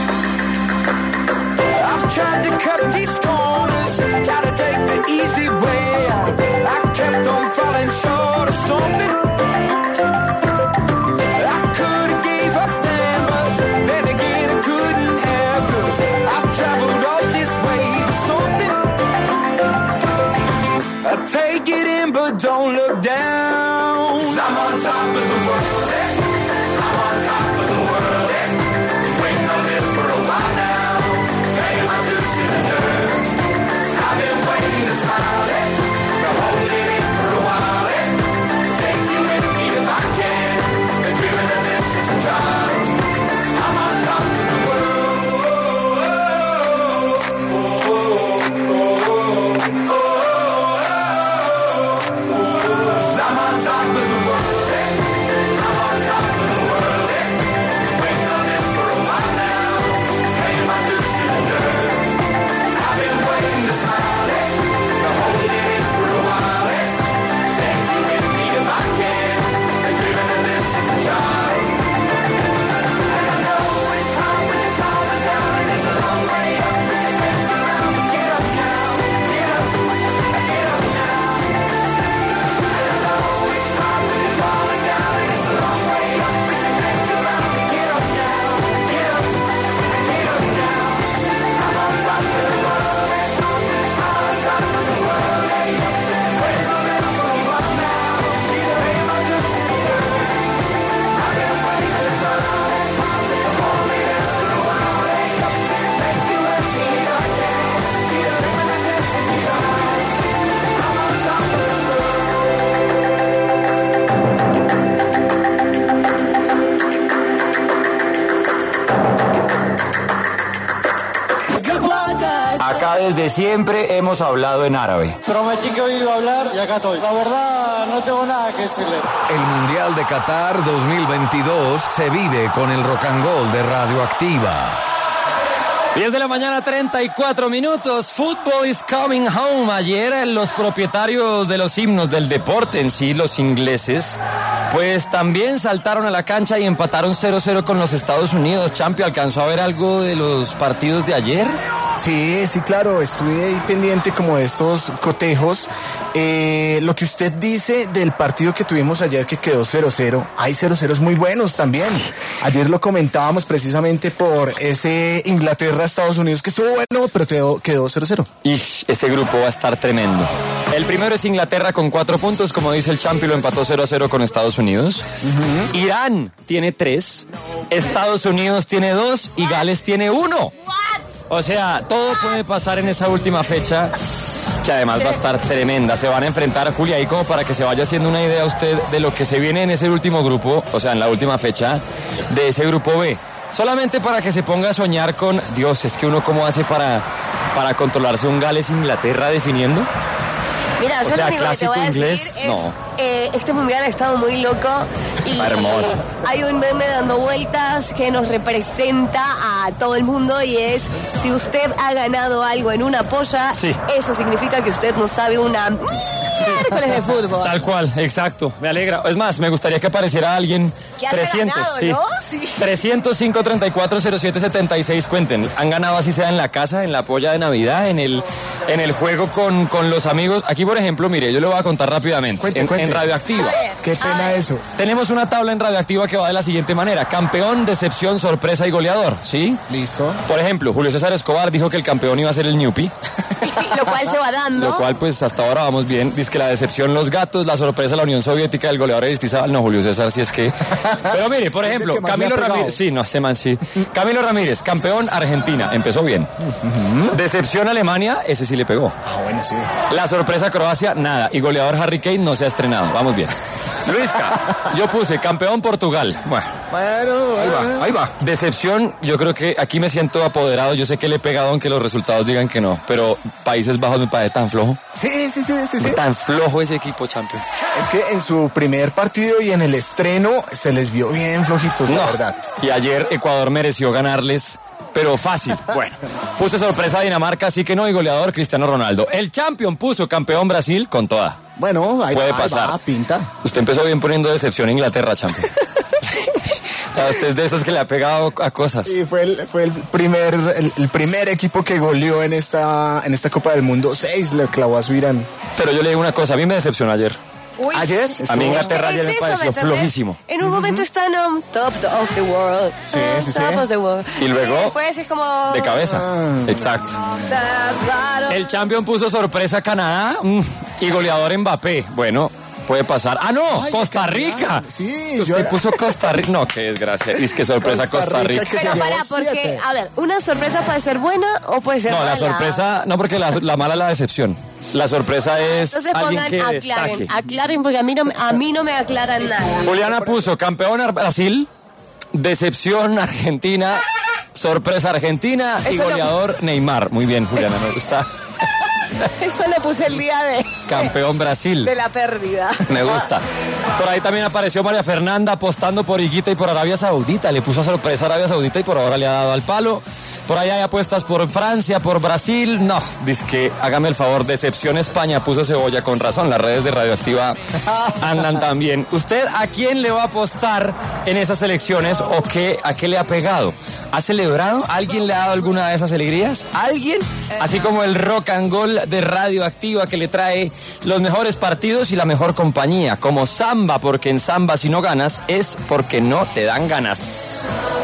I've tried to cut these corners, try to take the easy way out. I kept on falling short of something. I could have gave up then, but then again I couldn't have, 'cause I've traveled all this way to something. I take it in, but don't look down. 'Cause I'm on top of the world, eh? I'm on top of the world, eh? Waiting on this for a while now. Paying my dues to the dirt. I've been waiting to smile, eh? To hold it in for a while, eh? Take you with me if I can. Been dreaming of this since a child. I'm on top of the world. Oh, oh, oh, oh, oh, oh, oh. 'Cause I'm on top of the world, eh? I'm on top of the world, eh? Waiting on this for a while now. Paying my dues to the dirt. I've been waiting to smile, eh? To hold it in for a while, eh? Take you with me if I can. Been dreaming of this since a child. And I know it's hard when it's all down and it's a long way up. Take you around, get up now, get up, get up now. And I know it's hard when it's all down and it's a long way up. Take you around, get up now, get up, get up now. I'm on top of the world, eh? I'm on top of the world, eh? Waiting on this for a while now. Paying my dues to the dirt. I've been waiting to smile, eh? To hold it in for a while, eh? Take you with me if I can. Get up and this is the child. I'm on top of the
Acá desde siempre hemos hablado en árabe.
Prometí que hoy iba a hablar y acá estoy. La verdad, no tengo nada que decirle.
El Mundial de Qatar dos mil veintidós se vive con el Rock and Roll de Radioactiva.
diez de la mañana, treinta y cuatro minutos. Football is coming home. Ayer los propietarios de los himnos del deporte en sí, los ingleses, pues también saltaron a la cancha y empataron cero cero con los Estados Unidos. Champi, ¿alcanzó a ver algo de los partidos de ayer?
Sí, sí, claro, estuve ahí pendiente como de estos cotejos. Eh, lo que usted dice del partido que tuvimos ayer que quedó cero cero, hay cero ceros muy buenos también. Ayer lo comentábamos precisamente por ese Inglaterra-Estados Unidos que estuvo bueno, pero quedó, quedó cero cero.
Y ese grupo va a estar tremendo. El primero es Inglaterra con cuatro puntos, como dice el Champi, lo empató cero a cero con Estados Unidos. Uh-huh. Irán tiene tres, Estados Unidos tiene dos y Gales tiene uno. O sea, todo puede pasar en esa última fecha, que además va a estar tremenda. Se van a enfrentar, Julia, ahí como para que se vaya haciendo una idea usted de lo que se viene en ese último grupo, o sea, en la última fecha de ese grupo B. Solamente para que se ponga a soñar con, Dios, es que uno cómo hace para, para controlarse un Gales-Inglaterra definiendo.
Mira, yo
o sea,
lo único que te voy a
inglés,
decir es,
no.
eh, este mundial ha estado muy loco y
hermoso.
Hay un meme dando vueltas que nos representa a todo el mundo y es, si usted ha ganado algo en una polla, sí, eso significa que usted no sabe una miércoles de fútbol.
Tal cual, exacto, me alegra. Es más, me gustaría que apareciera alguien
que haya
trescientos,
ganado,
sí.
¿no? Sí.
trescientos cinco, treinta y cuatro, cero siete, setenta y seis, cuenten. Han ganado así sea en la casa, en la polla de Navidad, en el, en el juego con, con los amigos. Aquí, por ejemplo, mire, yo le voy a contar rápidamente.
Cuente,
en,
cuente.
en Radioactiva.
Qué pena eso.
Tenemos una tabla en Radioactiva que va de la siguiente manera: campeón, decepción, sorpresa y goleador, ¿sí?
Listo.
Por ejemplo, Julio César Escobar dijo que el campeón iba a ser el Ñupi.
Lo cual se va dando.
Lo cual, pues, hasta ahora vamos bien. Dice que la decepción, los gatos, la sorpresa, la Unión Soviética, el goleador Aristizábal. No, Julio César, si es que... Pero mire, por ejemplo, Camilo Ramírez... Sí, no, este man sí. Camilo Ramírez, campeón Argentina, empezó bien. Uh-huh. Decepción Alemania, ese sí le pegó.
Ah, bueno, sí.
La sorpresa Croacia, nada. Y goleador Harry Kane no se ha estrenado. Vamos bien. Luisca, yo puse campeón Portugal. Bueno...
Bueno,
ahí va, ahí va.
Decepción, yo creo que aquí me siento apoderado. Yo sé que le he pegado aunque los resultados digan que no, pero Países Bajos me parece tan flojo.
Sí, sí, sí, sí, sí.
Tan flojo ese equipo, Champions.
Es que en su primer partido y en el estreno se les vio bien flojitos,
no.
La verdad.
Y ayer Ecuador mereció ganarles, pero fácil. Bueno, puso sorpresa a Dinamarca, así que no, y goleador Cristiano Ronaldo. El Champion puso campeón Brasil con toda.
Bueno, ahí
puede
va,
pasar.
Ahí va, pinta.
Usted empezó bien poniendo decepción a Inglaterra, Champion. Usted es de esos que le ha pegado a cosas.
Sí, fue el, fue el primer el, el primer equipo que goleó en esta en esta Copa del Mundo. Seis le clavó a su Irán.
Pero yo le digo una cosa, a mí me decepcionó ayer.
Uy,
ayer
a mí Inglaterra ayer me
eso,
pareció
¿me
flojísimo.
En un uh-huh. momento están um, top of the world.
Sí,
uh,
sí,
top
sí.
of the world.
Y luego
después es como
de cabeza. Ah. Exacto. El Champion puso sorpresa a Canadá mm, y goleador Mbappé. Bueno, puede pasar. ¡Ah, no! Ay, ¡Costa Rica!
Sí,
usted
yo...
puso Costa Rica. No, qué desgracia. Es que sorpresa Costa, Costa Rica.
Rica. Pero para, porque, a ver, una sorpresa puede ser buena o puede ser
no,
mala.
No, la sorpresa, no, porque la, la mala es la decepción. La sorpresa es
Entonces
alguien
pongan,
que
aclaren,
destaque.
aclaren, porque a mí, no, a mí no me aclaran nada.
Juliana puso campeón Brasil, decepción Argentina, sorpresa Argentina y
Eso
goleador
lo...
Neymar. Muy bien, Juliana, me gusta.
Eso le puse el día de...
Campeón Brasil.
De la pérdida.
Me gusta. Por ahí también apareció María Fernanda apostando por Higuita y por Arabia Saudita. Le puso sorpresa a Arabia Saudita y por ahora le ha dado al palo. Por ahí hay apuestas por Francia, por Brasil. No, dice que hágame el favor, decepción España, puso Cebolla con razón. Las redes de Radioactiva andan también. ¿Usted a quién le va a apostar en esas elecciones o qué, a qué le ha pegado? ¿Ha celebrado? ¿Alguien le ha dado alguna de esas alegrías? ¿Alguien? Así como el Rock and Roll de Radioactiva que le trae los mejores partidos y la mejor compañía. Como Samba, porque en Samba si no ganas es porque no te dan ganas.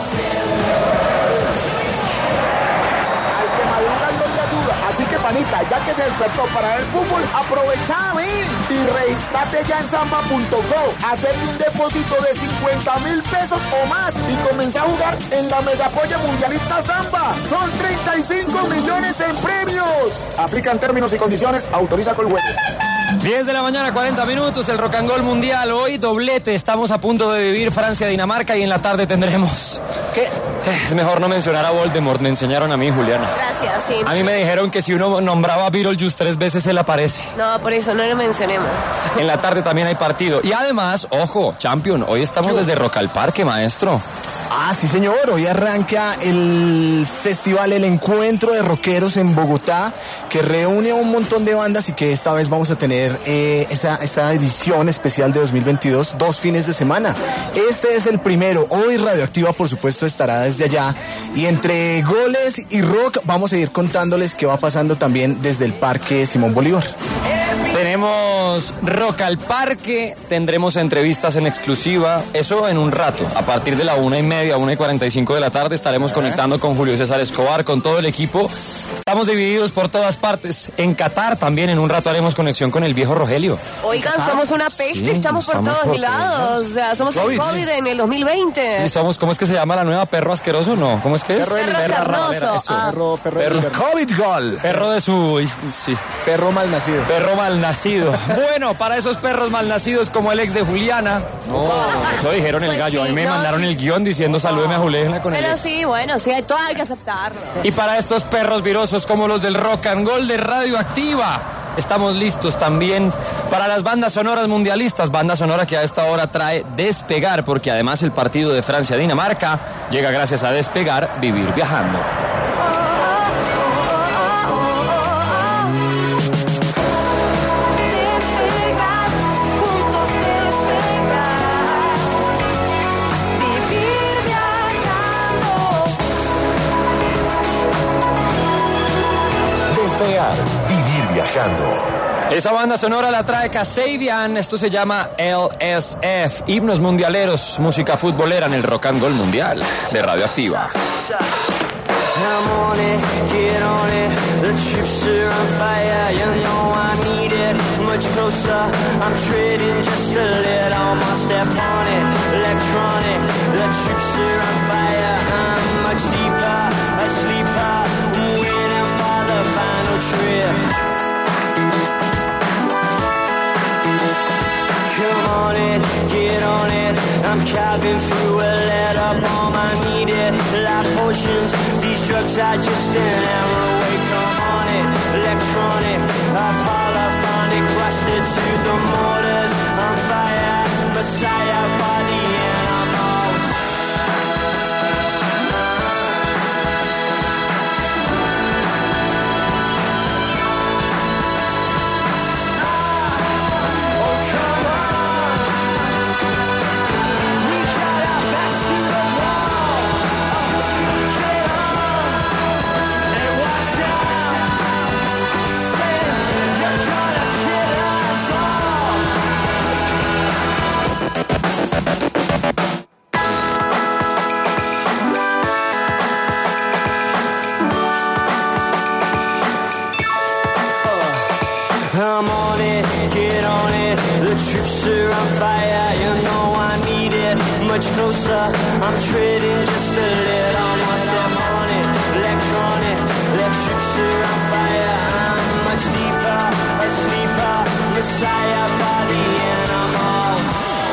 Así que, panita, ya que se despertó para el fútbol, aprovecha, ven y registrate ya en samba punto co. Hacerte un depósito de cincuenta mil pesos o más y comenzá a jugar en la Megapolla Mundialista Samba. Son treinta y cinco millones en premios. Aplican términos y condiciones, autoriza con juego.
diez de la mañana, cuarenta minutos, el Rock and Roll Mundial. Hoy doblete, estamos a punto de vivir Francia-Dinamarca y en la tarde tendremos... ¿Qué? Es mejor no mencionar a Voldemort, me enseñaron a mí, Juliana.
Gracias, sí.
A mí me dijeron que si uno nombraba a Beetlejuice tres veces, él aparece.
No, por eso no lo mencionemos.
En la tarde también hay partido. Y además, ojo, Champion, hoy estamos Yo. desde Rock al Parque, maestro.
Ah, sí, señor. Hoy arranca el festival, el encuentro de rockeros en Bogotá, que reúne a un montón de bandas y que esta vez vamos a tener eh, esa, esa edición especial de dos mil veintidós, dos fines de semana. Este es el primero. Hoy Radioactiva, por supuesto, estará desde allá. Y entre goles y rock vamos a ir contándoles qué va pasando también desde el Parque Simón Bolívar.
Tenemos Rock al Parque, tendremos entrevistas en exclusiva, eso en un rato, a partir de la una y media, una y cuarenta y cinco de la tarde estaremos conectando con Julio César Escobar, con todo el equipo. Estamos divididos por todas partes. En Qatar también en un rato haremos conexión con el viejo Rogelio.
Oigan, somos una peste, sí, estamos por estamos todos por lados, o sea, somos COVID. el COVID en el dos mil veinte.
Sí, somos, ¿cómo es que se llama la nueva? ¿Perro asqueroso? No, ¿cómo es que es?
Perro, perro sarnoso.
Ah. Perro, perro, perro. El COVID gol.
Perro de su... Sí.
Perro malnacido.
Perro malnacido. Bueno, para esos perros malnacidos como el ex de Juliana. No. Eso dijeron el
pues
gallo.
sí,
a mí me
no,
mandaron
sí.
el guión diciendo salúdeme a Juliana con el
Pero
ex.
sí, bueno, sí, todo hay que aceptarlo.
Y para estos perros virosos como los del Rock and Roll de Radioactiva, estamos listos también para las bandas sonoras mundialistas. Banda sonora que a esta hora trae Despegar, porque además el partido de Francia-Dinamarca llega gracias a Despegar, Vivir Viajando.
Vivir viajando.
Esa banda sonora la trae Kasabian. Esto se llama L S F, Himnos Mundialeros, música futbolera en el Rock and Roll Mundial de Radioactiva.
I'm on it, get on it. The troops are on fire, you know I need it. Much closer, I'm treading just a little more. Step on it, electronic. The troops are on fire, I'm much deeper, a sleeper. I'm waiting for the final trip. Come on it, get on it. I'm carving through a letter. get up all my needed life potions. These drugs are just an arrow away. Come on it, electronic, polyphonic, rusted to the mortars. On fire, Messiah by the animals. Oh, come on. We got our backs to the wall. Get on and watch out. Say you're gonna kill us all. I'm on it, get on it. The troops are on fire, you know I need it. Much closer, I'm treading just a little more. Step on it, electronic. The troops are on fire, I'm much deeper, a sleeper. Messiah by the animals.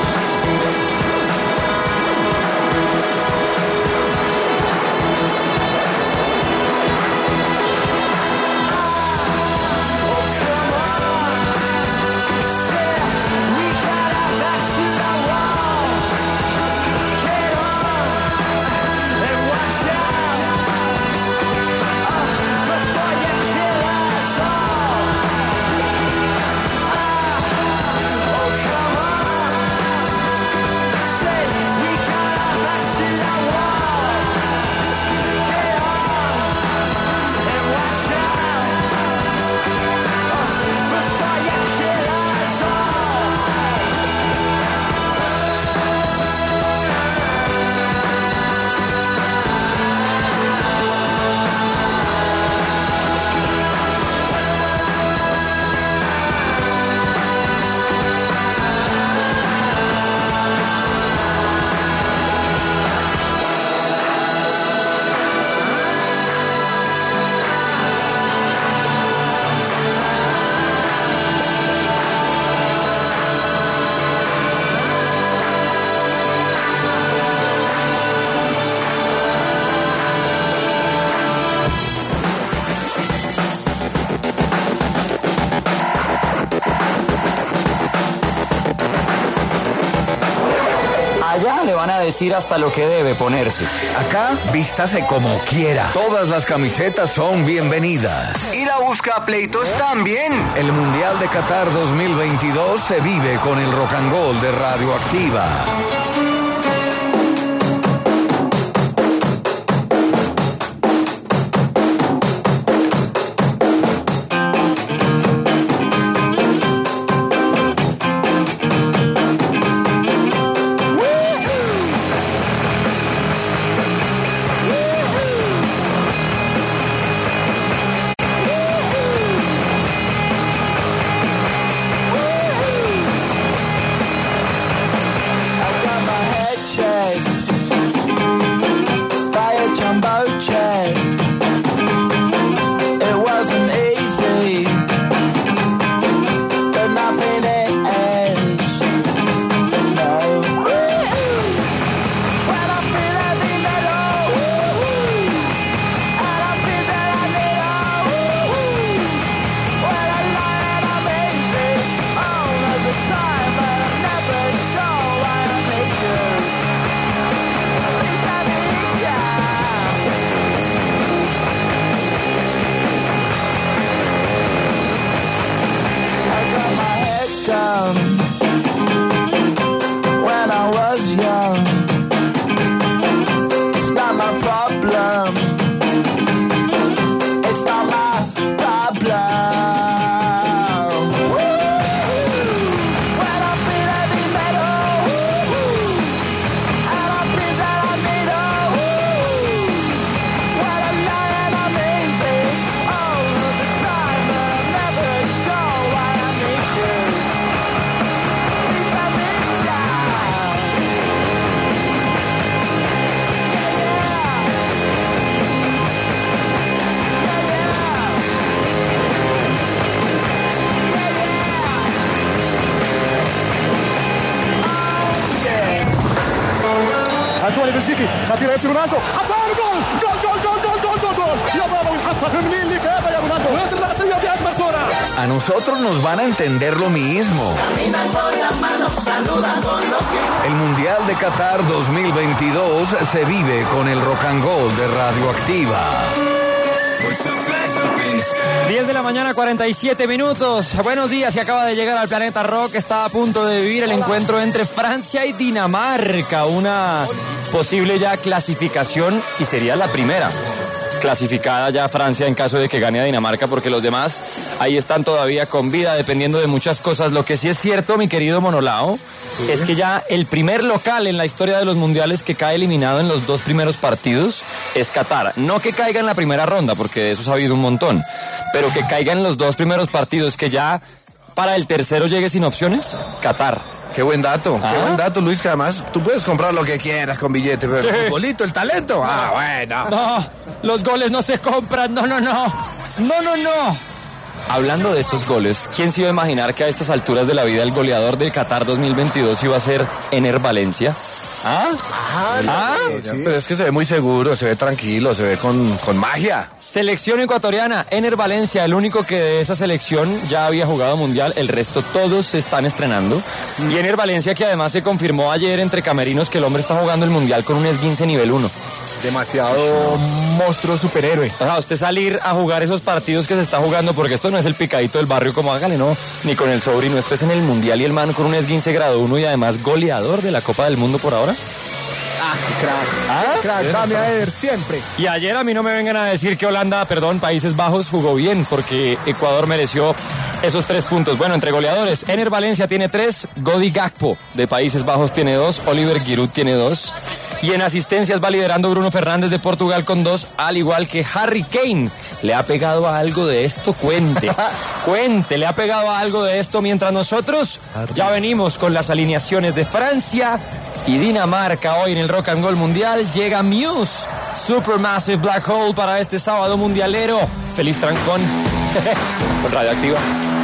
Allá le van a decir hasta lo que debe ponerse.
Acá, vístase como quiera. Todas las camisetas son bienvenidas.
Y la busca pleitos también.
El Mundial de Qatar dos mil veintidós se vive con el Rock and Roll de Radioactiva.
I've got
الجول البلجيكي خطيره يمشي رونالدو حطها جول جول جول جول جول جول جول جول يا بابا ويحطها منين لك هذا يا رونالدو ويات الرأسية بأجمل صورة.
A nosotros nos van a entender lo mismo. El Mundial de Qatar dos mil veintidós se vive con el Rock and Roll de Radioactiva.
diez de la mañana, cuarenta y siete minutos. Buenos días, y acaba de llegar al Planeta Rock. Está a punto de vivir el encuentro entre Francia y Dinamarca. Una posible ya clasificación, y sería la primera clasificada ya Francia en caso de que gane a Dinamarca, porque los demás ahí están todavía con vida, dependiendo de muchas cosas. Lo que sí es cierto, mi querido Monolao, ¿sí?, es que ya el primer local en la historia de los mundiales que cae eliminado en los dos primeros partidos es Qatar. No que caiga en la primera ronda, porque de eso ha habido un montón, pero que caiga en los dos primeros partidos, que ya para el tercero llegue sin opciones, Qatar.
Qué buen dato,
¿Ah?
qué buen dato, Luis, que además tú puedes comprar lo que quieras con billetes, pero
Sí.
el futbolito, el talento, ah, bueno.
No, los goles no se compran, no, no, no, no, no, no. Hablando de esos goles, ¿quién se iba a imaginar que a estas alturas de la vida el goleador del Qatar dos mil veintidós iba a ser Ener Valencia? ¿Ah?
Ah, sí. Pero es que se ve muy seguro, se ve tranquilo, se ve con, con magia.
Selección ecuatoriana, Ener Valencia, el único que de esa selección ya había jugado mundial, el resto todos se están estrenando. Y Ener Valencia, que además se confirmó ayer entre camerinos que el hombre está jugando el mundial con un esguince nivel uno.
Demasiado monstruo superhéroe.
O sea, usted salir a jugar esos partidos que se está jugando, porque esto no es el picadito del barrio como hágale, no, ni con el sobrino, esto es en el mundial, y el man con un esguince grado uno y además goleador de la Copa del Mundo por ahora.
Ah, qué crack.
¿Ah?
Qué crack, dame a Eder siempre.
Y ayer a mí no me vengan a decir que Holanda, perdón, Países Bajos jugó bien, porque Ecuador mereció esos tres puntos. Bueno, entre goleadores, Ener Valencia tiene tres, Godi Gakpo de Países Bajos tiene dos, Oliver Giroud tiene dos. Y en asistencias va liderando Bruno Fernández de Portugal con dos, al igual que Harry Kane. ¿Le ha pegado a algo de esto? Cuente. Cuente, ¿le ha pegado a algo de esto? Mientras nosotros ya venimos con las alineaciones de Francia y Dinamarca. Hoy en el Rock and Roll Mundial llega Muse, Supermassive Black Hole, para este sábado mundialero. Feliz trancón con Radioactiva.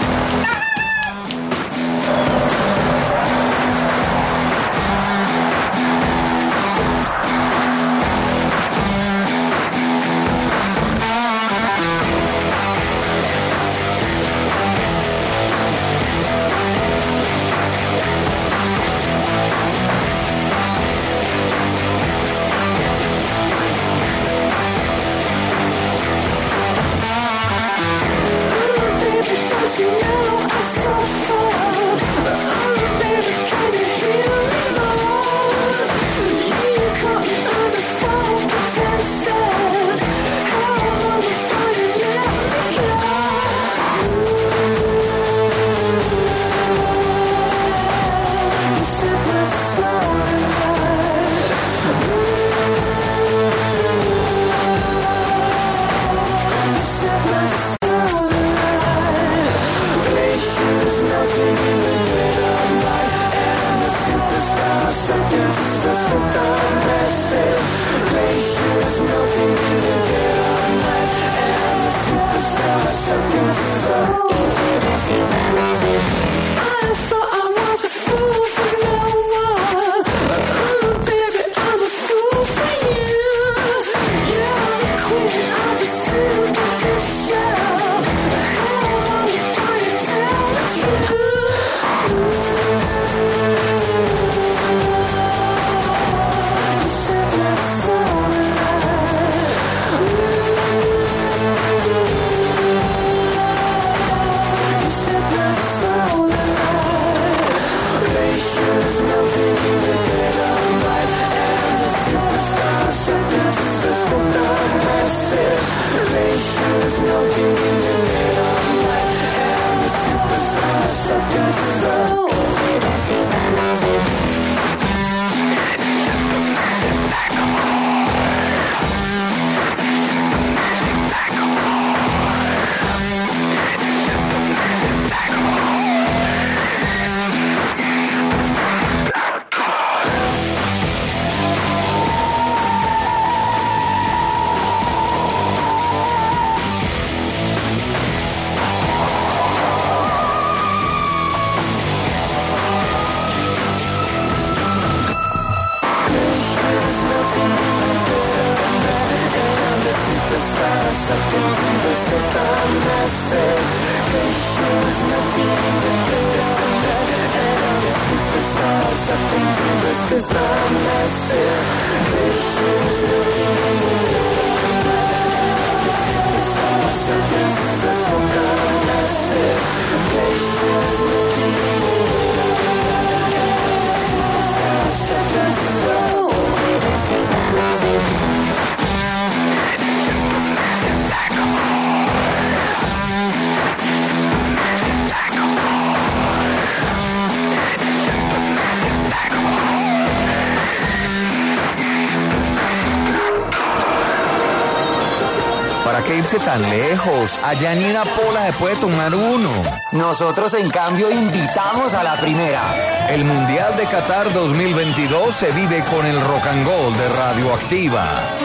You know I
¿Para qué irse tan lejos? Allá en Irapola se puede tomar uno.
Nosotros, en cambio, invitamos a la primera.
El Mundial de Qatar dos mil veintidós se vive con el Rock and Roll de Radioactiva.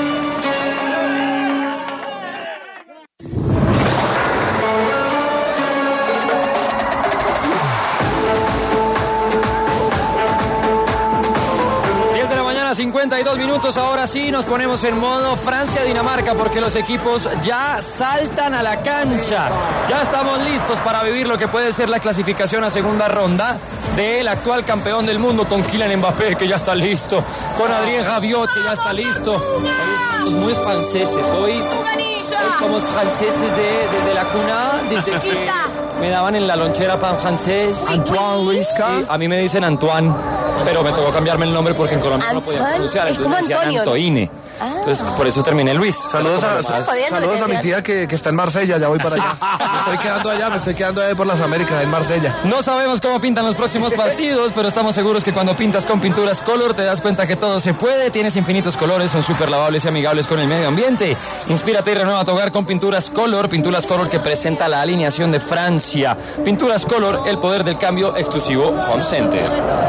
cincuenta y dos minutos, ahora sí nos ponemos en modo Francia-Dinamarca porque los equipos ya saltan a la cancha. Ya estamos listos para vivir lo que puede ser la clasificación a segunda ronda del actual campeón del mundo, con Kylian Mbappé, que ya está listo, con Adrien Rabiot, que ya está listo. Hoy estamos muy franceses, hoy, hoy somos franceses de, desde la cuna, desde que me daban en la lonchera pan francés.
Antoine Luisca.
Sí, a mí me dicen Antoine, pero me tocó cambiarme el nombre porque en Colombia no podía pronunciar, entonces me decían
Antonio,
Antoine.
Ah.
Entonces por eso terminé Luis.
Saludos a, saludos a mi tía que, que está en Marsella, ya voy para allá. Me estoy quedando allá, me estoy quedando ahí por las Américas, en Marsella.
No sabemos cómo pintan los próximos partidos, pero estamos seguros que cuando pintas con pinturas Color te das cuenta que todo se puede. Tienes infinitos colores, son súper lavables y amigables con el medio ambiente. Inspírate y renueva tu hogar con pinturas Color. Pinturas Color que presenta la alineación de Francia. Pinturas Color, el poder del cambio, exclusivo Home Center.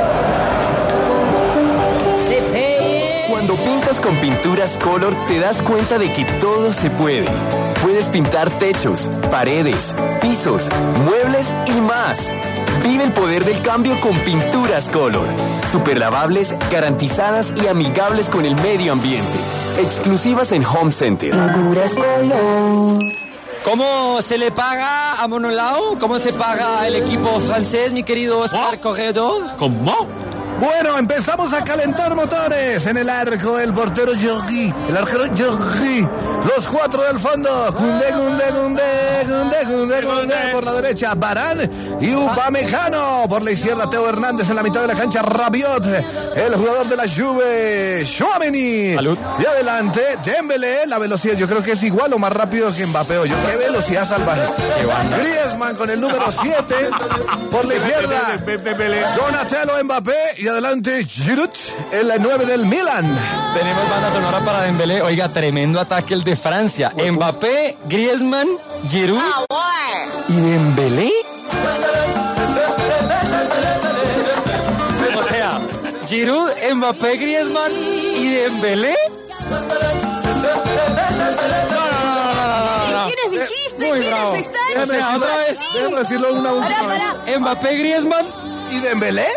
Cuando pintas con pinturas Color te das cuenta de que todo se puede. Puedes pintar techos, paredes, pisos, muebles y más. Vive el poder del cambio con pinturas Color. Super lavables, garantizadas y amigables con el medio ambiente. Exclusivas en Home Center.
Pinturas Color.
¿Cómo se le paga a Monolao? ¿Cómo se paga el equipo francés, mi querido Oscar Corredor?
¿Cómo? Bueno, empezamos a calentar motores en el arco del portero Jordi, el arquero Jordi, los cuatro del fondo, Koundé, Koundé, Koundé, Koundé, Koundé, Koundé, por la derecha, Varane y Upamecano, por la izquierda, Teo Hernández, en la mitad de la cancha, Rabiot, el jugador de la Juve, Tchouaméni, y adelante, Dembélé, la velocidad, yo creo que es igual o más rápido que Mbappé, yo qué velocidad salvaje, Griezmann con el número siete, por la izquierda, Donatello, Mbappé, y adelante Giroud, el nueve del Milan.
Tenemos banda sonora para Dembélé. Oiga, tremendo ataque el de Francia. Mbappé, Griezmann, Giroud y Dembélé. O sea, Giroud, Mbappé, Griezmann y Dembélé.
¿Quiénes dijiste?
Muy
¿Quiénes
bravo.
están?
O sea, otra vez.
Déjame decirlo una última
Pará,
vez.
Mbappé, Griezmann
¿Y Dembélé?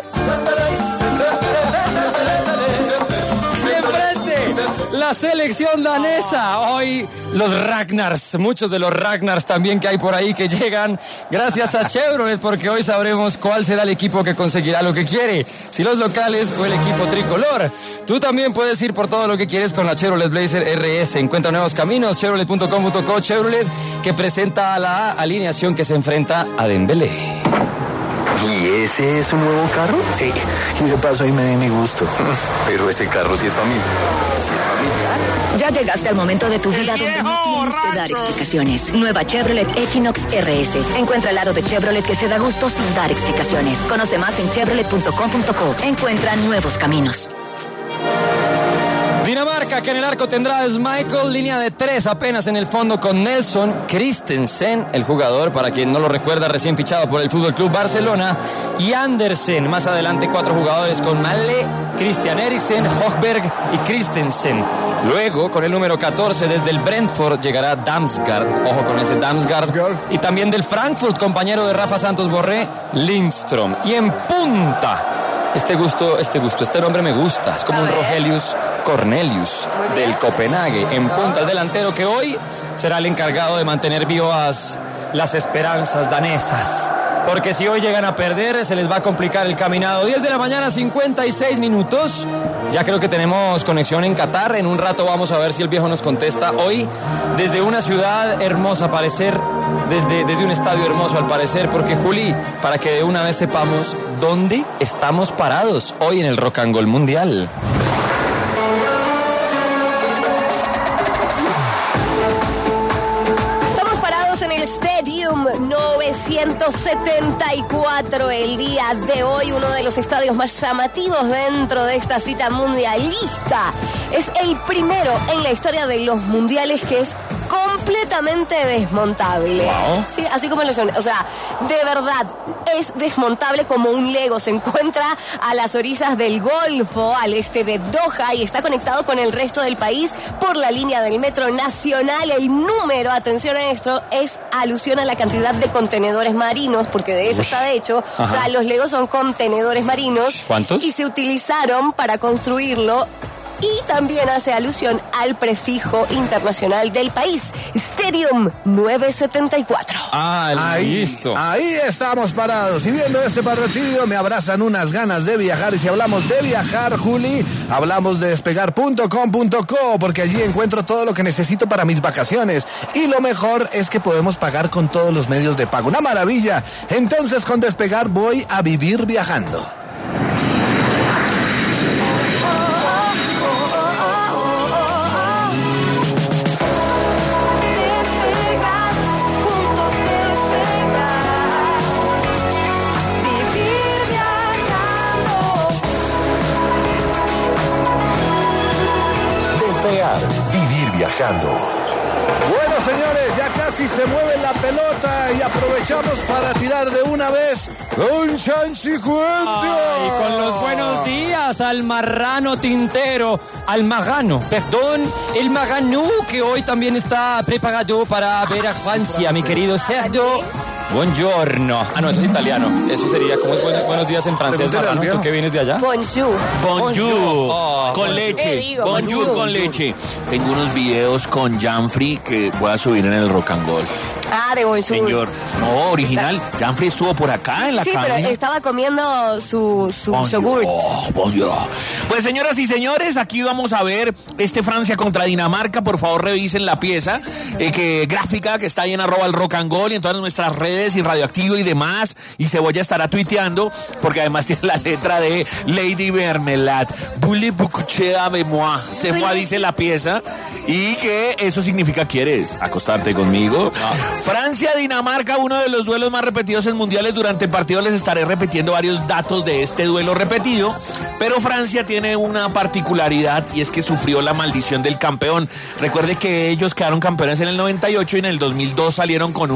de frente, la selección danesa. Hoy los Ragnars, muchos de los Ragnars también que hay por ahí que llegan gracias a Chevrolet, porque hoy sabremos cuál será el equipo que conseguirá lo que quiere, si los locales o el equipo tricolor. Tú también puedes ir por todo lo que quieres con la Chevrolet Blazer R S. Encuentra nuevos caminos, chevrolet punto com punto co. Chevrolet, que presenta la alineación que se enfrenta a Dembélé.
¿Y ese es un nuevo carro? Sí, y de paso ahí me di mi gusto. Pero ese carro sí es familia.
Ya llegaste al momento de tu vida donde no tienes que dar explicaciones. Nueva Chevrolet Equinox R S. Encuentra el lado de Chevrolet que se da gusto sin dar explicaciones. Conoce más en chevrolet punto com punto co. Encuentra nuevos caminos.
Dinamarca, que en el arco tendrá a Schmeichel, línea de tres apenas en el fondo con Nelson Christensen, el jugador, para quien no lo recuerda, recién fichado por el Fútbol Club Barcelona, y Andersen. Más adelante cuatro jugadores con Malle, Christian Eriksen, Højbjerg y Christensen. Luego, con el número catorce desde el Brentford llegará Damsgaard, ojo con ese Damsgaard, y también del Frankfurt, compañero de Rafa Santos Borré, Lindström. Y en punta, este gusto, este gusto, este nombre me gusta, es como un Rogelius Cornelius del Copenhague. En punta, el delantero que hoy será el encargado de mantener vivas las esperanzas danesas. porque si hoy llegan a perder se les va a complicar el caminado. diez de la mañana, cincuenta y seis minutos. Ya creo que tenemos conexión en Qatar. En un rato vamos a ver si el viejo nos contesta. Hoy desde una ciudad hermosa, al parecer, desde, desde un estadio hermoso al parecer, porque Juli, para que de una vez sepamos dónde estamos parados hoy en el Rock and Roll Mundial.
novecientos setenta y cuatro el día de hoy, uno de los estadios más llamativos dentro de esta cita mundialista. Es el primero en la historia de los mundiales que es completamente desmontable.
Wow.
Sí, así como lo son. O sea, de verdad, es desmontable como un Lego. Se encuentra a las orillas del Golfo, al este de Doha, y está conectado con el resto del país por la línea del metro nacional. El número, atención a esto, es alusión a la cantidad de contenedores marinos, porque de eso Uy. está hecho. Ajá. O sea, los Legos son contenedores marinos.
¿Cuántos?
Y se utilizaron para construirlo. Y también hace alusión al prefijo internacional del país, Stadium novecientos setenta y cuatro.
Ah,
ahí,
listo.
Ahí estamos parados. Y viendo este partido me abrazan unas ganas de viajar. Y si hablamos de viajar, Juli, hablamos de despegar punto com punto co, porque allí encuentro todo lo que necesito para mis vacaciones. Y lo mejor es que podemos pagar con todos los medios de pago. Una maravilla. Entonces con Despegar voy a vivir viajando.
Vivir viajando.
Bueno, señores, ya casi se mueve la pelota y aprovechamos para tirar de una vez un chanchicuento.
Y con los buenos días al marrano tintero, al magano, perdón, el magano que hoy también está preparado para ver a Francia, mi querido Sergio. Buongiorno. Ah, no, eso es italiano. Eso sería, ¿cómo es buenos, buenos días en francés, marrano? ¿Tú qué vienes de allá?
Bonjour.
Bonjour.
Oh,
con
bueno.
leche.
Digo,
bonjour,
bonjour
con leche. Tengo unos videos con Janfrey que voy a subir en el Rock and Roll.
Ah, de Bonjour.
Señor. No, original. Janfrey estuvo por acá en la
Sí,
cabina.
pero estaba comiendo su, su
Bonjour,
yogurt.
bonjour. Pues señoras y señores, aquí vamos a ver este Francia contra Dinamarca. Por favor, revisen la pieza eh, que gráfica que está ahí en arroba el Rock and Roll y en todas nuestras redes y Radioactivo y demás. Y Cebolla estará tuiteando porque además tiene la letra de Lady Mermelade. Voulez coucher avec moi. Se fue, dice la pieza. Y que eso significa, ¿quieres acostarte conmigo? No. Francia-Dinamarca, uno de los duelos más repetidos en mundiales. Durante el partido les estaré repitiendo varios datos de este duelo repetido. Pero Francia tiene una particularidad y es que sufrió la maldición del campeón. Recuerde que ellos quedaron campeones en el noventa y ocho y en el dos mil dos salieron con un